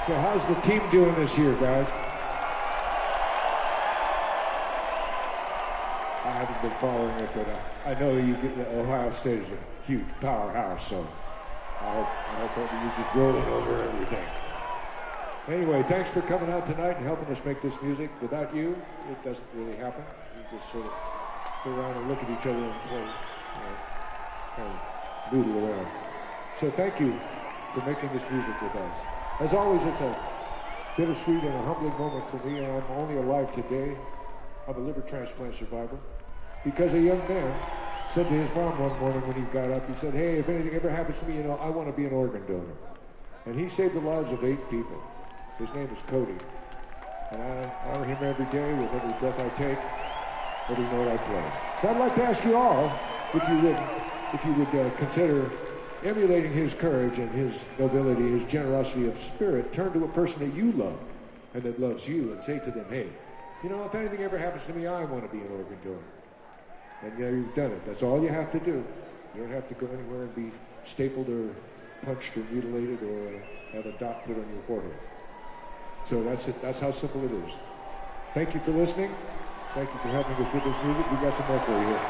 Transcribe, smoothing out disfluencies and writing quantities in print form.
So how's the team doing this year, guys? I haven't been following it, but I know Ohio State is a huge powerhouse, so I hope that you're just rolling over everything. Anyway, thanks for coming out tonight and helping us make this music. Without you, it doesn't really happen. We just sort of sit around and look at each other and play, kind of noodle around. So thank you for making this music with us. As always, it's a bittersweet and a humbling moment for me, and I'm only alive today. I'm a liver transplant survivor. Because a young man said to his mom one morning when he got up, he said, hey, if anything ever happens to me, I want to be an organ donor. And he saved the lives of 8 people. His name is Cody. And I honor him every day with every breath I take, every note I play. So I'd like to ask you all, if you would consider emulating his courage and his nobility, his generosity of spirit. Turn to a person that you love and that loves you and say to them, hey, if anything ever happens to me, I want to be an organ donor. And you've done it. That's all you have to do. You don't have to go anywhere and be stapled or punched or mutilated or have a dot put on your forehead. So that's it. That's how simple it is. Thank you for listening. Thank you for helping us with this music. We got some more for you here.